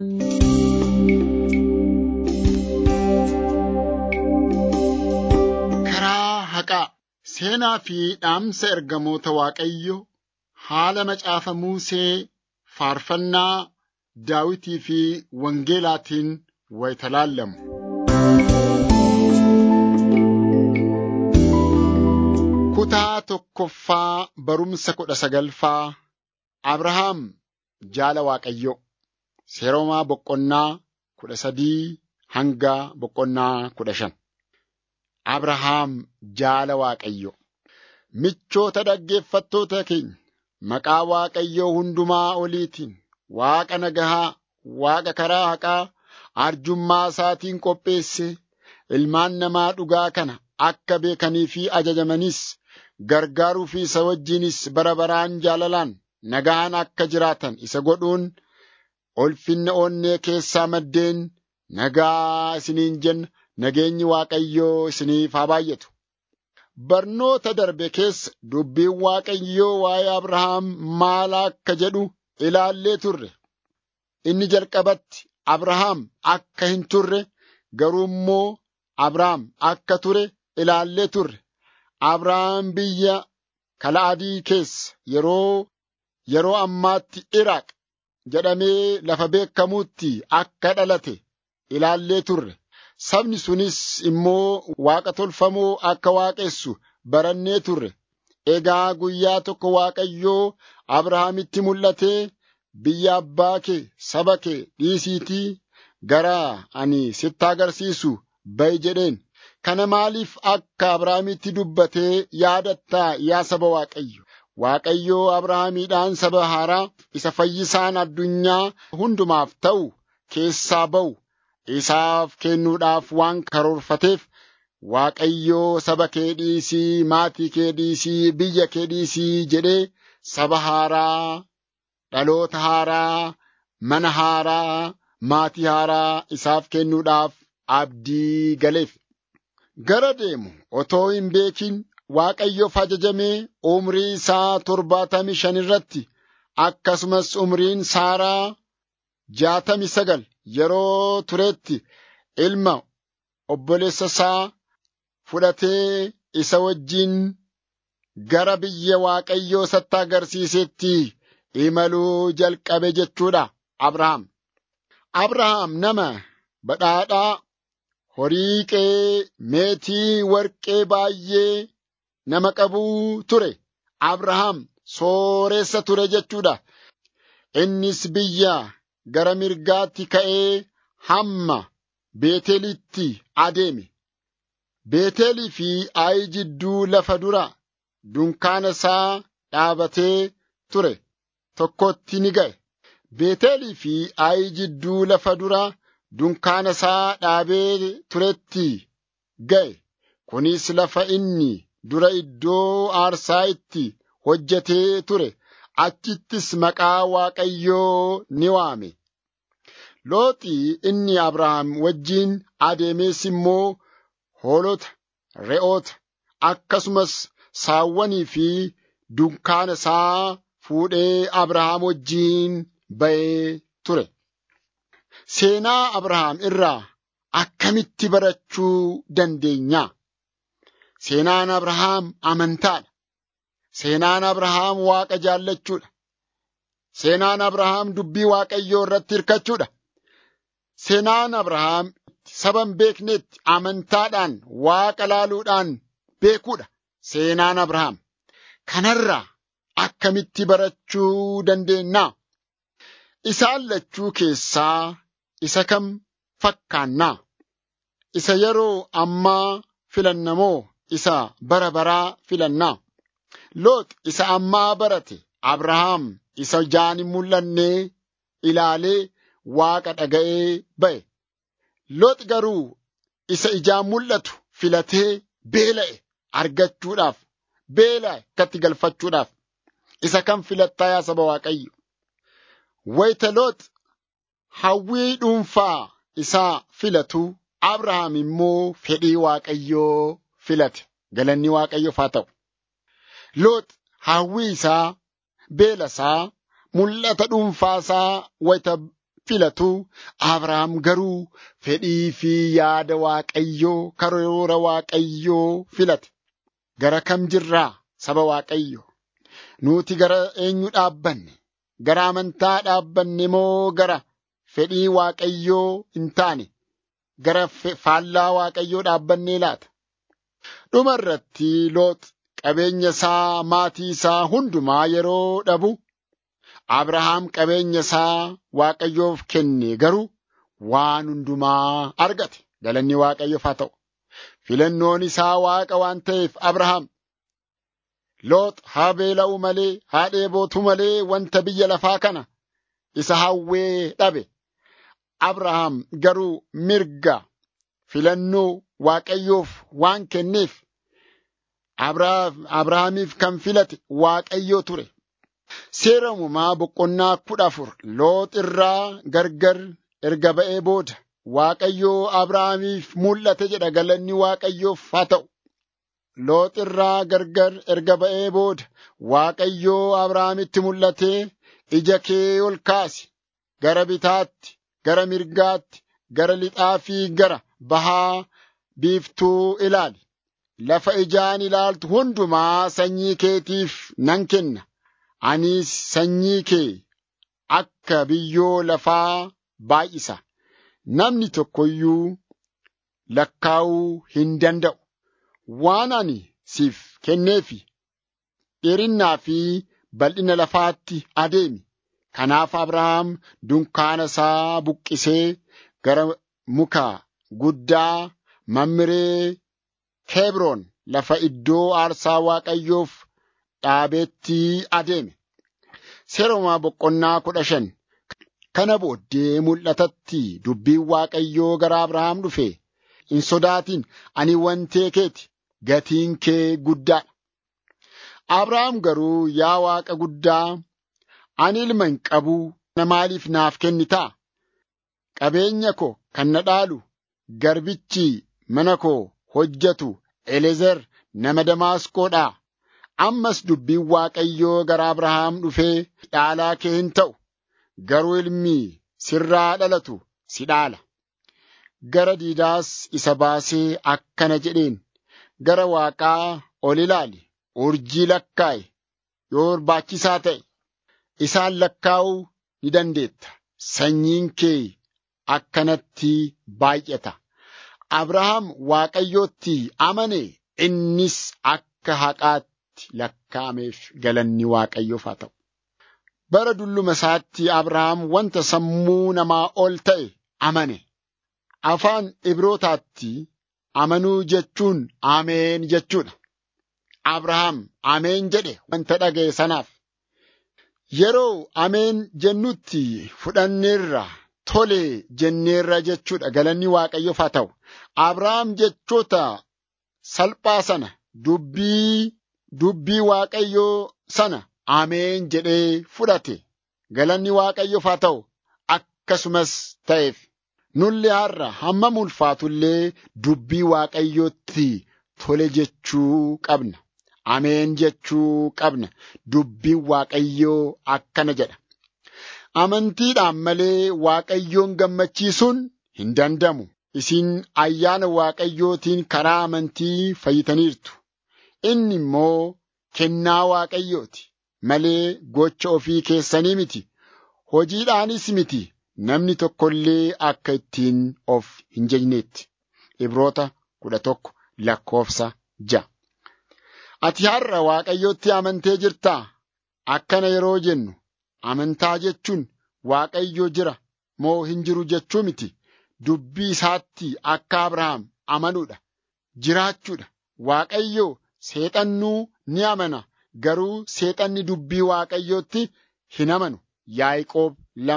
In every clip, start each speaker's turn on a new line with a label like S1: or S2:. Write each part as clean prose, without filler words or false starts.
S1: Karaa haqaa seenaa fi dhaamsa ergamoota Waaqayyoo haala macaafa Musee, faarfannaa Daawitii fi wangeelaatiin wayita laallamu. Kutaa tokkoffaa barumsa 19ffaa Abrahaam jaala Waaqayyoo. Seeromaa boqonnaa 13 hanga boqonnaa 15. Abrahaam jaala Waaqayyoo. Michoota dhaggeeffattoota keenya, maqaa Waaqayyoo hundumaa oliitiin, Waaqa nagahaa, Waaqa karaa haqaa, arjummaa isaatiin qopheesse, ilmaan namaa dhugaa kana akka beekanii fi ajajamanis gargaaruu fi isa wajjinis bara baraan jaalalaan nagaan akka jiraatan isa godhuun ulfinna onnee keessaa maddeen nagaa isiniin jenna. Nageenyi Waaqayyoo isiniif haa baay'atu. Barnoota darbe keessa dubbiin Waaqayyoo waa'ee Abrahaam maal akka jedhu ilaallee turre. Inni jalqabatti Abrahaam akka hin turre, garuu immoo Abrahaam akka ture ilaallee turre. Abrahaam biyya Kala'adii keessa yeroo ammaatti Iraaq jedhamee lafa beekamuutti akka dhalate ilaallee turre. Sabni sunis immoo Waaqa tolfamoo akka waaqessu barannee turre. Egaa guyyaa tokko Waaqayyoo Abrahaamitti mul'atee, biyya abbaa kee, saba kee dhiisiitii gara ani sitti agarsiisu ba'i jedheen. Kana maaliif akka Abrahaamitti dubbatee yaadattaa yaa saba Waaqayyo? Waaqayyoo Abrahaamiidhaan saba haaraa isa fayyisaan addunyaa hundumaaf ta'u keessaa ba'u isaaf kennuudhaaf waan karoorfateef, Waaqayyoo saba kee dhiisii, maatii kee dhiisii, biyya kee dhiisii jedhee saba haaraa, dhaloota haaraa, mana haaraa, maatii haaraa isaaf kennuudhaaf abdii galeef. Gara deemu otoo hin beekin Waaqayyoof ajajamee umrii isaa 75 irratti, akkasumas umriin Saaraa 69 yeroo turetti ilma obboleessa isaa fudhatee isa wajjin gara biyya Waaqayyoo isatti agarsiisetti imaluu jalqabe jechuudha. Abrahaam nama badhaadhaa, horii qe'ee, meetii, warqee baay'ee nama qabuu ture. Abrahaam sooressa ture jechuudha. Innis biyya gara mirgaatti ka'ee hamma Beetelitti adeeme. Beetelii fi Aayi jidduu lafa dura dunkaana isaa dhaabatee ture tokkotti ni ga'e. Beetelii fi Aayi jidduu lafa dura dunkaana isaa dhaabee turetti ga'e. Kunis lafa inni dura iddoo aarsaa itti hojjetee ture. Achittis maqaa Waaqayyoo ni waame. Looxi inni Abrahaam wajjin adeemes immoo hoolota, re'oota, akkasumas saawwanii fi dunkaana isaa fuudhee Abrahaam wajjin ba'ee ture. Seenaa Abrahaam irraa akkamitti barachuu dandeenya? Seenaan Abrahaam amantaadha. Seenaan Abrahaam Waaqa jaallachuudha. Seenaan Abrahaam dubbii Waaqayyoo irratti hirkachuudha. Seenaan Abrahaam saba hin beeknetti amantaadhaan Waaqa laaluudhaan beekuudha. Seenaan Abrahaam kanarraa akkamitti barachuu dandeenya? Isaan lachuu keessaa isa kam fakkaannaa? Isa yeroo ammaa filanna moo isa bara baraa filannaa? Loox isa ammaa barate, Abrahaam isa ijaan hin mul'anne ilaalee Waaqa dhaga'ee ba'e. Loox garuu isa ijaan mul'atu filatee beela'e argachuudhaaf, beela'e akkatti galfachuudhaaf. Isa kam filattaa yaa saba Waaqayyo? Wayita Loox hawwii dhuunfaa isaa filatu, Abrahaam immoo fedhii Waaqayyoo filate. Galanni Waaqayyoof haa ta'u. Loox hawwii isaa, beela isaa, mul'ata dhuunfaa isaa wayita filatu. Abrahaam garuu fedhii fi yaada Waaqayyoo, karoora Waaqayyoo filate. Gara kam jirraa saba Waaqayyo? Nuti gara eenyu dhaabbanne? Gara amantaa dhaabbanne moo gara fedhii Waaqayyoo hin taane? Gara faallaa Waaqayyoo dhaabbannee laata? Dhuma irratti Loox qabeenya isaa, maatii isaa hundumaa yeroo dhabu, Abrahaam qabeenya isaa Waaqayyoof kenne, garuu waan hundumaa argate. Galanni Waaqayyoof haa ta'u. Filannoon isaa Waaqa waan ta'eef Abrahaam Loox haa beela'u malee, haa dheebotu malee wanta biyya lafaa kana isa hawwee dhabe. Abrahaam garuu mirga filannoo Waaqayyoof waan kenneef, Abrahaamiif kan filate Waaqayyoo ture. Seera uumamaa boqonnaa 14 Loox irraa gargar erga ba'ee booda Waaqayyoo Abrahaamiif mul'ate jedha. Galanni Waaqayyoof haa ta'u. Loox irraa gargar erga ba'ee booda Waaqayyoo Abrahaamitti mul'atee, ija kee ol kaasi, gara bitaatti, gara mirgaatti, gara lixaa fi gara bahaa biiftuu ilaali. Lafa ijaan ilaaltu hundumaa sanyii keetiif nan kenna. Anis sanyii kee akka biyyoo lafaa baay'isa. Namni tokko iyyuu lakkaa'uu hin danda'u. Waan ani siif kenneefi dheerinnaa fi bal'ina lafaatti adeemi. Kanaaf Abrahaam dunkaana isaa buqqisee gara muka guddaa Mamree Kebroon lafa iddoo aarsaa Waaqayyoof dhaabeetti adeeme. Seera uumamaa boqonnaa 15 Kana booddee mul'atatti dubbiin Waaqayyoo gara Abrahaam dhufe. Hin sodaatin, ani wantee keeti, gatiin kee guddaadha. Abrahaam garuu, yaa Waaqa guddaa, ani ilma hin qabu, na maaliif naaf kennitaa? Qabeenya koo kan na dhaalu garbichi mana koo hojjetu Elezer nama Damaasqoodhaa. Ammas dubbiin Waaqayyoo gara Abrahaam dhufee, dhaalaa kee hin ta'u, garuu ilmi sirraa dhalatu si dhaala. Gara diidaas isa baasee akkana jedheen, gara Waaqaa ol ilaali, urjii lakkaa'i, yoo barbaachisaa ta'e isaan lakkaa'uu ni dandeetta. Sanyiin kee akkanatti baay'ata. Abrahaam Waaqayyootti amane, innis akka haqaatti lakkaa'ameef. Galanni Waaqayyoof haa ta'u. Bara dulluma isaatti Abrahaam wanta sammuu namaa ol ta'e amane. Afaan Ibrootaatti amanuu jechuun ameen jechuudha. Abrahaam ameen jedhe wanta dhaga'e sanaaf. Yeroo ameen jennutti fudhanneerra, tole jenneerra jechuudha. Galanni Waaqayyoof haa ta'u. Abrahaam jechoota salphaa sana, dubbii Waaqayyoo sana ameen jedhee fudhate. Galanni Waaqayyoof haa ta'u. Akkasumas ta'eef. Nulli har'a hammam ulfaatullee dubbii Waaqayyootti tole jechuu qabna. Ameen jechuu qabna. Dubbiin Waaqayyoo akkana jedha. Amantiidhaan malee Waaqayyoon gammachiisuun hin danda'amu. Isin ayyaana Waaqayyootiin karaa amantii fayyitaniirtu. Inni immoo kennaa Waaqayyooti malee gocha ofii keessanii miti. Hojiidhaanis miti. Namni tokko illee akka ittiin of hin jajneetti. Ibroota 11:6. Ati har'a Waaqayyootti amantee jirtaa? Akkana yeroo jennu amantaa jechuun Waaqayyo jira moo hin jiru jechuu miti. Dubbii isaatti akka Abrahaam amanuudha, jiraachuudha. Waaqayyo seexannuu ni amana, garuu seexanni dubbii Waaqayyootti hin amanu. Yaaqoob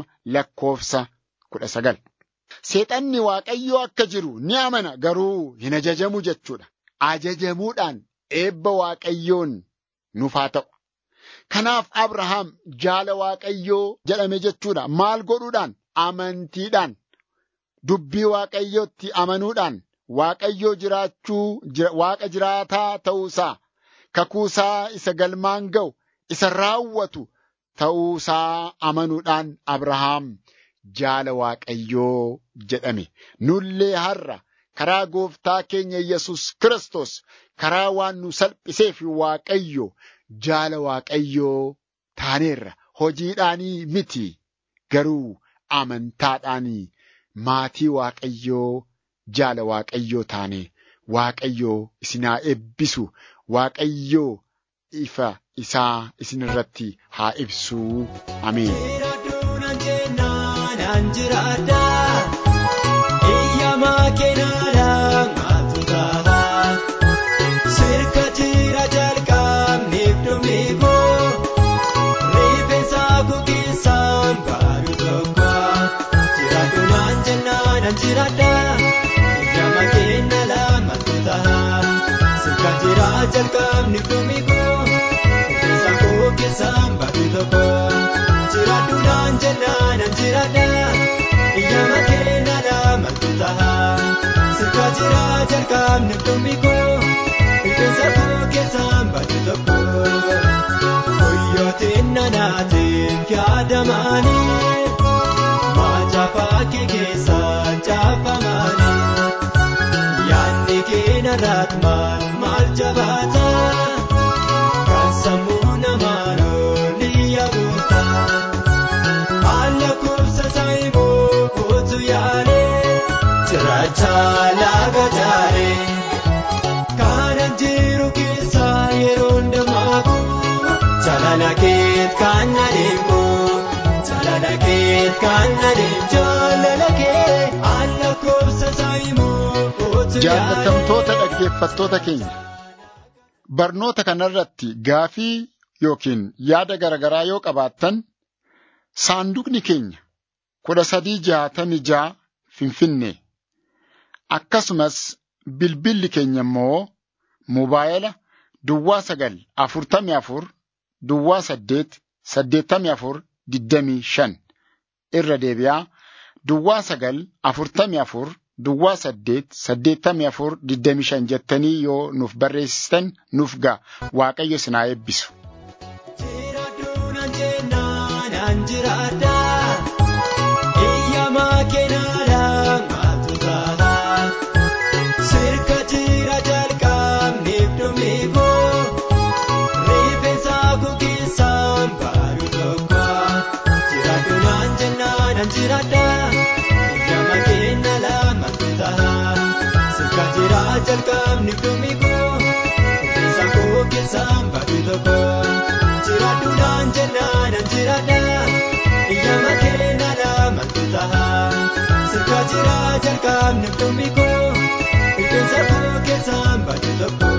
S1: 2:19. Seexanni Waaqayyoo akka jiru ni amana, garuu hin ajajamu jechuudha. Ajajamuudhaan eebba Waaqayyoon nuuf haa ta'u. Kanaaf Abrahaam jaala Waaqayyoo jedhame jechuudha. Maal godhuudhaan? Amantiidhaan. Dubbii Waaqayyootti amanuudhaan Waaqayyoo Waaqa jiraataa ta'uusaa, kakuusaa isa galmaan ga'u, isa raawwatu ta'uusaa amanuudhaan Abrahaam jaala Waaqayyoo jedhame. Nullee har'a karaa gooftaa keenya Yesus Kiristoos karaa waan nu salphiseef Waaqayyo jaala Waaqayyoo taaneerra. Hojiidhaanii miti garuu amantaadhaanii maatii Waaqayyoo jaala Waaqayyoo taane. Waaqayyoo isin haa eebbisu. Waaqayyoo ifa isaa isin irratti haa ibsu. Ameen.
S2: Jalqabni kumikoo keessa koo keessaan baatu tokko jiraadhuudhaan jennaan jiraadha iyyaama keenya laamatu ta'a sirka jira jalqabni kumikoo keessa koo keessaan baatu tokko hoyyootiin nanaatiin yaadamaanii maajafaa kee keessaan caafamaanii yaadni keenya raatmaan. Jabaata kan sammuu namaa loonii yaabota haala kubsa saayiboo kootu yaalee cirrachaa laga jaaree kanan jiru keessa yeroo ndamaaku jaalala keet kan adeemu jaalala keet kan adeemu jaalala kee haala kubsa saayiboo kootu yaalee.
S1: Jaallatamtoota dhaggeeffattoota keenya. Barnoota kanarratti gaafii yookiin yaada garaagaraa yoo qabaattan saanduqni keenya 1366 Finfinnee akkasumas bilbilli keenya immoo moobaayila Duwwaa 944 Duwwaa 8 84 25 irra deebi'aa Duwwaa 944 Duwwaa 8 84 25 jettanii yoo nuuf barreessitan nuuf ga'a. Waaqayyo isin haa eebbisu.
S2: Jalqabni kumikoo keessa koo keessaan baatu tokko jiraadhuudhaan jennaan jiraadha iyyaama keenya laamatu ta'a sirka jira jalqabni kumikoo keessa koo keessaan baatu tokko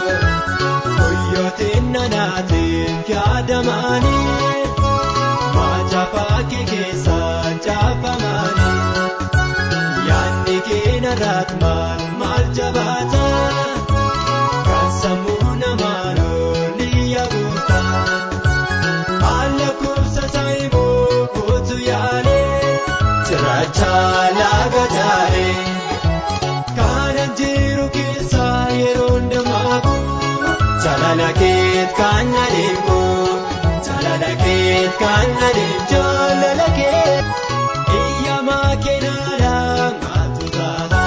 S2: hoyyootiin nanaatiin yaadamaanii maajafaa kee keessaan caafamaanii yaadni keenya raatmaan. Jabaata kan sammuu namaa loonii yaabota haala kubsa saayiboo kootu yaalee cirrachaa laga jaaree kanan jiru keessa yeroo ndamaaku jaalala keet kan adeemu jaalala keet kan adeemu jaalala keet iyyaama keenya laamatu ta'a.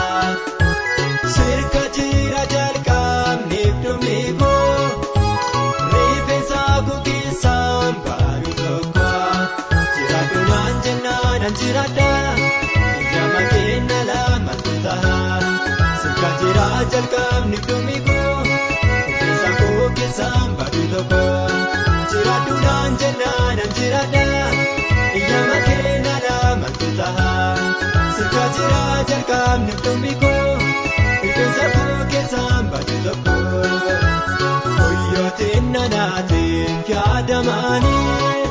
S2: Sirka jira jalqabni kumikoo rifeensa koo keessaan baatu tokko jiraadhuudhaan jennaan jiraadha iyyaama keenya laamatu ta'a sirka jira jalqabni kumikoo rifeensa koo keessaan baatu tokko jiraadhuudhaan jennaan jiraadha iyyaama keenya laamatu ta'a sirka jira jalqabni kumikoo. Keessa koo keessaan baatu tokko hoyyootiin nanaatiin yaadamaanii